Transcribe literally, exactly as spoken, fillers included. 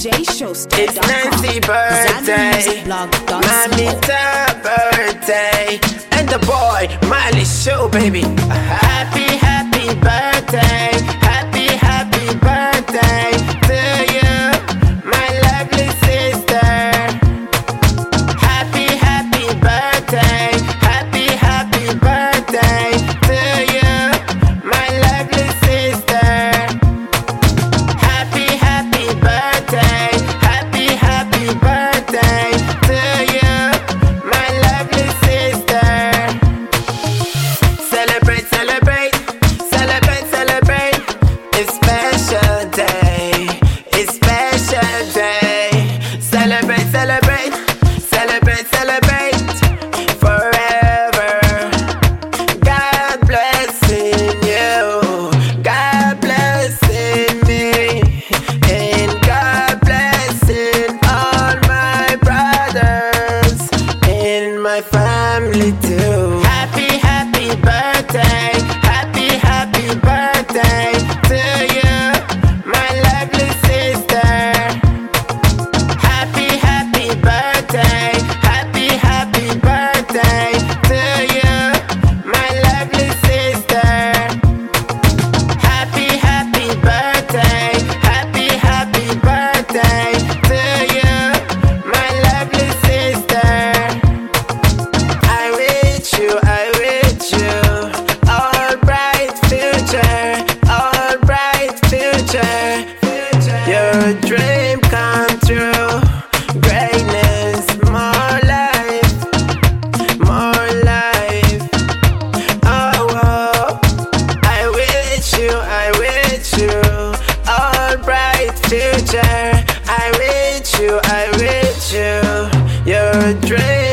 It's Nancy birthday, Mamita birthday, and the boy Miley Show, baby. A happy, happy birthday, happy, happy birthday to you, my lovely sister. Happy, happy birthday, happy, happy birthday to you, my lovely sister. Happy, happy birthday, happy, happy birthday to you, my lovely sister. Celebrate, celebrate, celebrate, celebrate. It's special day, it's special day. Celebrate, celebrate, celebrate, celebrate forever. God blessing you, God blessing me, and God blessing all my brothers and my family too. Happy, happy birthday, happy, happy birthday to you, my lovely sister. Happy, happy birthday, happy, happy birthday to you, my lovely sister. Happy, happy birthday, happy, happy birthday to you, my lovely sister. I wish you, I wish you all bright future, all bright future. Your dream come true, greatness, more life, more life. Oh, oh, I wish you, I wish you all bright future. I wish you, I wish you your dream.